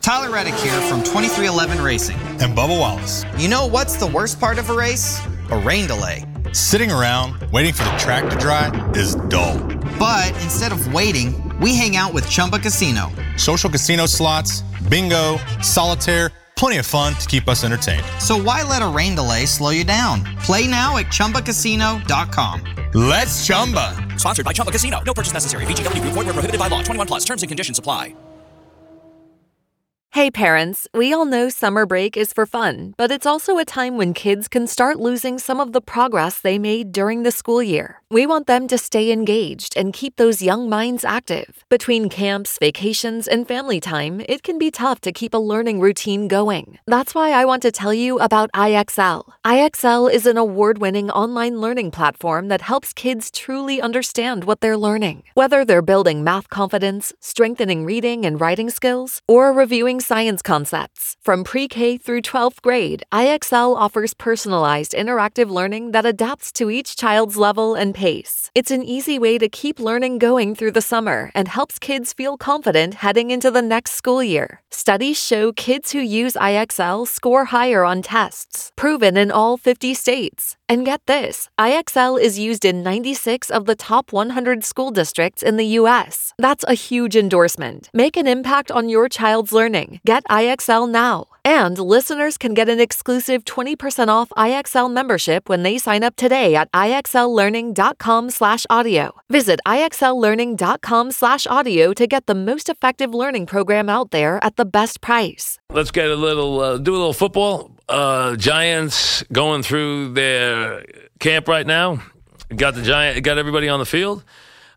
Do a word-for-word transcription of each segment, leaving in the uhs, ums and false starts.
Tyler Reddick here from twenty-three eleven Racing. And Bubba Wallace. You know what's the worst part of a race? A rain delay. Sitting around waiting for the track to dry is dull. But instead of waiting, we hang out with Chumba Casino. Social casino slots, bingo, solitaire, plenty of fun to keep us entertained. So why let a rain delay slow you down? Play now at Chumba Casino dot com. Let's Chumba. Sponsored by Chumba Casino. No purchase necessary. V G W Group. Void where prohibited by law. twenty-one plus. Terms and conditions apply. Hey parents, we all know summer break is for fun, but it's also a time when kids can start losing some of the progress they made during the school year. We want them to stay engaged and keep those young minds active. Between camps, vacations, and family time, it can be tough to keep a learning routine going. That's why I want to tell you about I X L. I X L is an award-winning online learning platform that helps kids truly understand what they're learning. Whether they're building math confidence, strengthening reading and writing skills, or reviewing science concepts. From pre-K through twelfth grade, I X L offers personalized interactive learning that adapts to each child's level and pace. It's an easy way to keep learning going through the summer and helps kids feel confident heading into the next school year. Studies show kids who use I X L score higher on tests, proven in all fifty states. And get this, I X L is used in ninety-six of the top one hundred school districts in the U S. That's a huge endorsement. Make an impact on your child's learning. Get I X L now. And listeners can get an exclusive twenty percent off I X L membership when they sign up today at IXLlearning.com slash audio. Visit IXLlearning.com slash audio to get the most effective learning program out there at the best price. Let's get a little, uh, do a little football. Uh, Giants going through their camp right now. Got the Giant, got everybody on the field.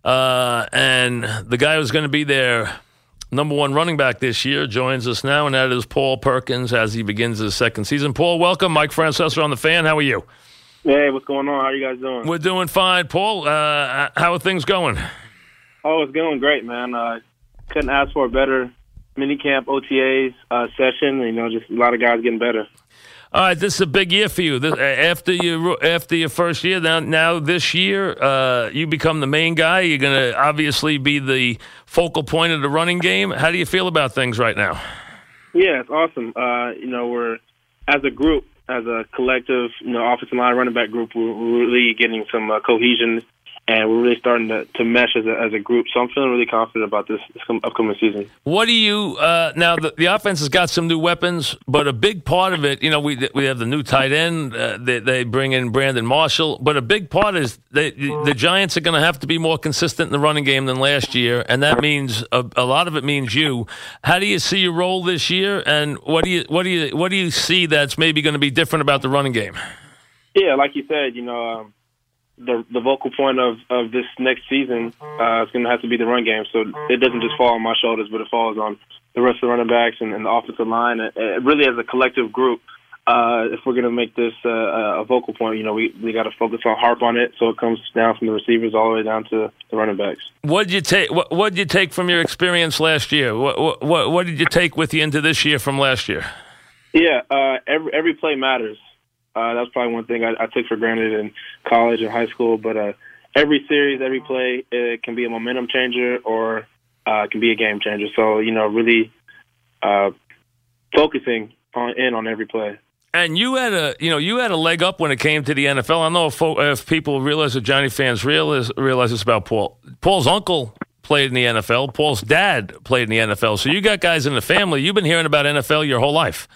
Uh, and the guy who's going to be their number one running back this year joins us now, and that is Paul Perkins as he begins his second season. Paul, welcome. Mike Francesa on The Fan. How are you? Hey, what's going on? How are you guys doing? We're doing fine. Paul, uh, how are things going? Oh, it's going great, man. Uh, couldn't ask for a better minicamp O T As uh, session. You know, just a lot of guys getting better. All right, this is a big year for you. This, after you after your first year, now now this year, uh, you become the main guy. You're going to obviously be the focal point of the running game. How do you feel about things right now? Yeah, it's awesome. Uh, you know, we're as a group, as a collective, you know, offensive line running back group, we're, we're really getting some uh, cohesion. And we're really starting to, to mesh as a, as a group. So I'm feeling really confident about this, this upcoming season. What do you uh, – now, the, the offense has got some new weapons, but a big part of it, you know, we we have the new tight end. Uh, they, they bring in Brandon Marshall. But a big part is they, the Giants are going to have to be more consistent in the running game than last year, and that means a, a lot of it means you. How do you see your role this year, and what do you what do you, what do you see that's maybe going to be different about the running game? Yeah, like you said, you know um, – The the vocal point of, of this next season uh, is going to have to be the run game. So it doesn't just fall on my shoulders, but it falls on the rest of the running backs and, and the offensive line. It, it really, as a collective group, uh, if we're going to make this uh, a vocal point, you know, we we got to focus on harp on it. So it comes down from the receivers all the way down to the running backs. What did you take? What, what did you take from your experience last year? What what what did you take with you into this year from last year? Yeah, uh, every every play matters. Uh, that's probably one thing I, I took for granted in college and high school. But uh, every series, every play, it can be a momentum changer or uh, it can be a game changer. So, you know, really uh, focusing on, in on every play. And you had a, you know, you had a leg up when it came to the N F L. I don't know if, if people realize, that Johnny fans realize, realize this about Paul. Paul's uncle played in the N F L. Paul's dad played in the N F L. So you got guys in the family. You've been hearing about N F L your whole life.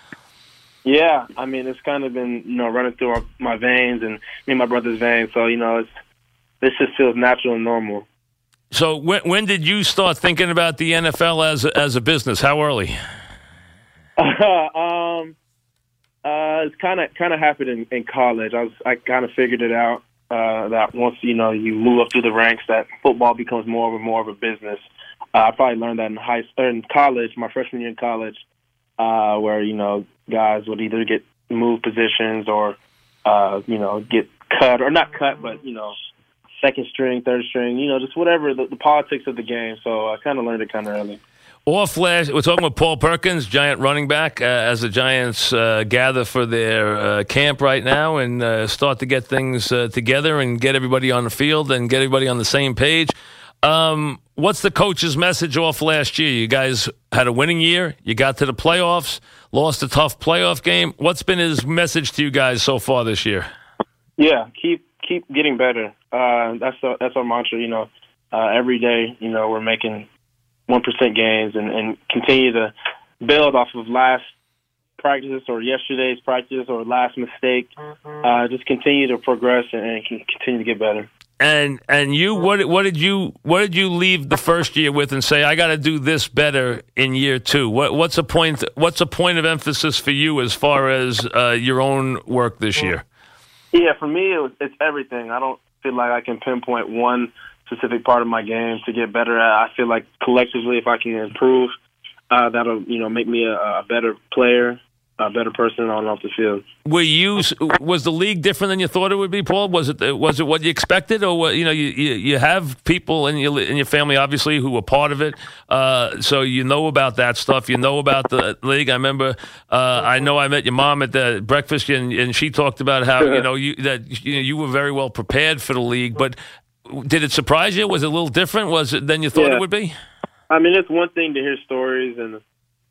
Yeah, I mean, it's kind of been, you know, running through our, my veins and me and my brother's veins. So, you know, it's this just feels natural and normal. So when when did you start thinking about the N F L as a, as a business? How early? um, uh, it's kind of kind of happened in, in college. I was I kind of figured it out uh, that once, you know, you move up through the ranks, that football becomes more and more of a business. Uh, I probably learned that in high or in college, my freshman year in college. Uh, where, you know, guys would either get moved positions or, uh, you know, get cut, or not cut, but, you know, second string, third string, you know, just whatever, the, the politics of the game. So I kind of learned it kind of early. Off last, we're talking with Paul Perkins, Giant running back, uh, as the Giants uh, gather for their uh, camp right now and uh, start to get things uh, together and get everybody on the field and get everybody on the same page. Um, what's the coach's message off last year? You guys had a winning year. You got to the playoffs, lost a tough playoff game. What's been his message to you guys so far this year? Yeah, keep keep getting better. Uh, that's the, that's our mantra. You know, uh, every day, you know, we're making one percent gains and, and continue to build off of last practice or yesterday's practice or last mistake. Uh, just continue to progress and, and continue to get better. And and you, what what did you what did you leave the first year with and say, I got to do this better in year two? What what's a point what's a point of emphasis for you as far as uh, your own work this year? Yeah, for me, it was, it's everything. I don't feel like I can pinpoint one specific part of my game to get better at. I feel like collectively, if I can improve, uh, that'll you know make me a, a better player, a better person on and off the field. Were you was the league different than you thought it would be, Paul? Was it was it what you expected, or what, you know you, you you have people in your in your family obviously who were part of it, uh, so you know about that stuff. You know about the league. I remember uh, I know I met your mom at the breakfast, and, and she talked about how you know you that you know you were very well prepared for the league. But did it surprise you? Was it a little different? Was it than you thought yeah. it would be? I mean, it's one thing to hear stories and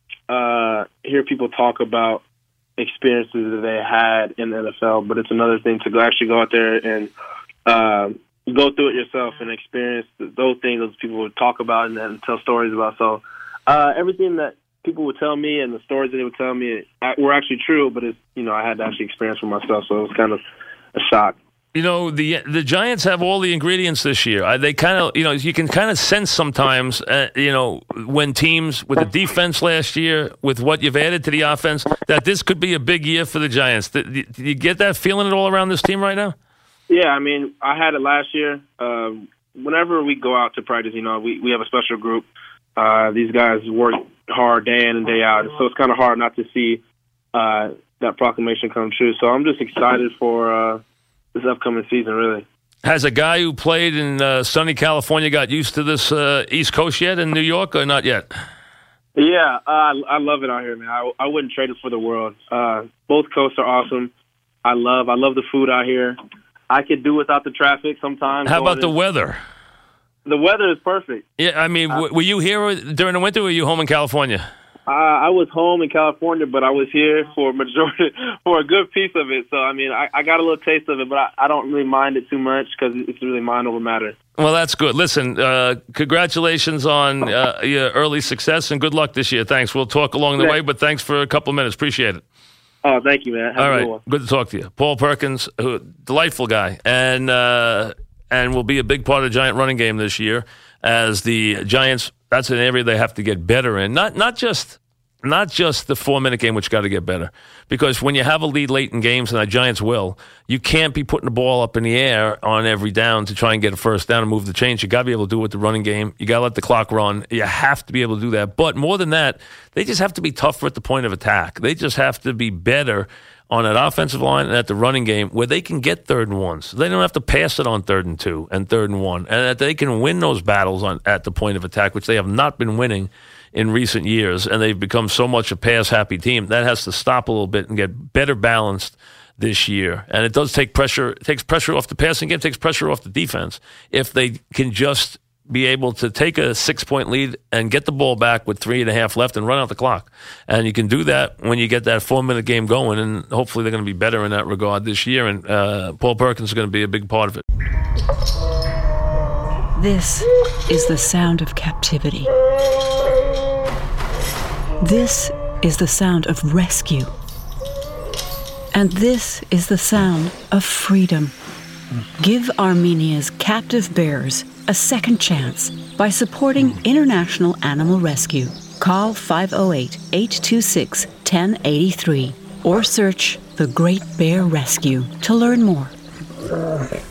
uh, hear people talk about experiences that they had in the N F L, but it's another thing to go, actually go out there and uh, go through it yourself and experience those things those people would talk about and, and tell stories about. So uh, everything that people would tell me and the stories that they would tell me were actually true, but it's, you know, I had to actually experience for myself, so it was kind of a shock. You know, the the Giants have all the ingredients this year. Uh, they kind of, you know, you can kind of sense sometimes, uh, you know, when teams with the defense last year, with what you've added to the offense, that this could be a big year for the Giants. Did, did you get that feeling at all around this team right now? Yeah, I mean, I had it last year. Uh, whenever we go out to practice, you know, we, we have a special group. Uh, these guys work hard day in and day out, so it's kind of hard not to see uh, that proclamation come true. So I'm just excited for uh, this upcoming season, really. Has a guy who played in uh, sunny California got used to this uh, East Coast yet in New York, or not yet? Yeah, uh, I, I love it out here, man. I, I wouldn't trade it for the world. Uh, both coasts are awesome. I love I love the food out here. I could do without the traffic sometimes. How about the in. weather? The weather is perfect. Yeah, I mean, uh, were you here during the winter, or were you home in California? Uh, I was home in California, but I was here for majority for a good piece of it. So, I mean, I, I got a little taste of it, but I, I don't really mind it too much because it's really mind over matter. Well, that's good. Listen, uh, congratulations on uh, your early success, and good luck this year. Thanks. We'll talk along the yeah. way, but thanks for a couple of minutes. Appreciate it. Oh, thank you, man. Have All a right, good one. Good to talk to you. Paul Perkins, who, delightful guy, and uh, and will be a big part of the Giant running game this year as the Giants, that's an area they have to get better in. Not not just... Not just the four-minute game, which got to get better. Because when you have a lead late in games, and the Giants will, you can't be putting the ball up in the air on every down to try and get a first down and move the chains. You got to be able to do it with the running game. You got to let the clock run. You have to be able to do that. But more than that, they just have to be tougher at the point of attack. They just have to be better on that offensive line and at the running game where they can get third and ones. They don't have to pass it on third and two and third and one. And that they can win those battles on at the point of attack, which they have not been winning in recent years, and they've become so much a pass-happy team. That has to stop a little bit and get better balanced this year. And it does take pressure, it takes pressure off the passing game, it takes pressure off the defense. If they can just be able to take a six-point lead and get the ball back with three and a half left and run out the clock. And you can do that when you get that four-minute game going, and hopefully they're going to be better in that regard this year, and uh, Paul Perkins is going to be a big part of it. This is the sound of captivity. This is the sound of rescue. And this is the sound of freedom. Give Armenia's captive bears a second chance by supporting International Animal Rescue. Call five oh eight, eight two six, one oh eight three or search The Great Bear Rescue to learn more.